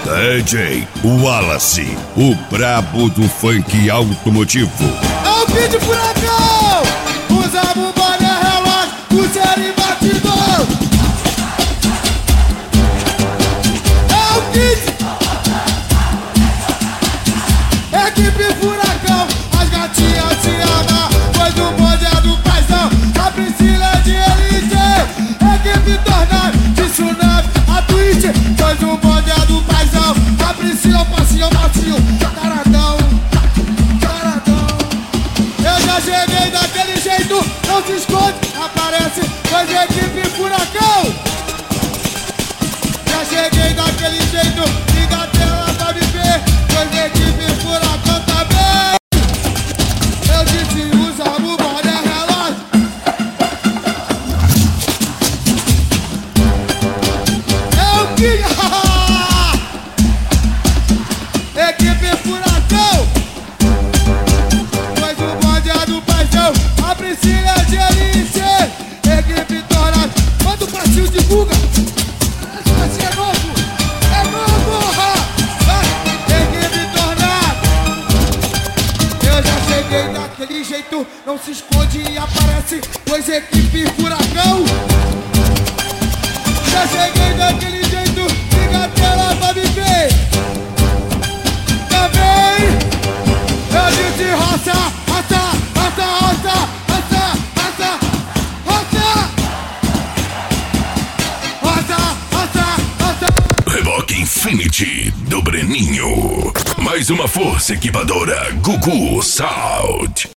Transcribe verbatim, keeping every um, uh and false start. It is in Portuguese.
D J Wallace, o brabo do funk automotivo. É o Kid Furacão, usa bomboné, relógio, pulseira e batidor. É o Kid, equipe Furacão, as gatinhas se amam, pois o bonde é do paizão, a Priscila é de elite. Equipe Tornado, de Tsunami, a Twitch, pois o bonde é do paizão, a Priscila é o passinho, passinho, taradão, taradão. Eu já cheguei daquele jeito, não se esconde, aparece, pois equipe Furacão. Já cheguei daquele jeito, liga a tela pra me ver, pois equipe Furacão também. Eu disse, usa o boné relógio. É o que? Equipe Furacão, pois o bonde é do paizão, a Priscila é de elite. Equipe Tornado, manda o passinho de fuga. Esse passinho é novo, é novo. Vai, equipe Tornado. Eu já cheguei daquele jeito, não se esconde e aparece, pois equipe Furacão. Já cheguei daquele jeito, liga a tela pra me ver. Também eu disse roça, roça, roça, roça, roça, roça, roça, roça, roça, roça. Reboque Infinity do Breninho. Mais uma força equipadora Gugu Sound.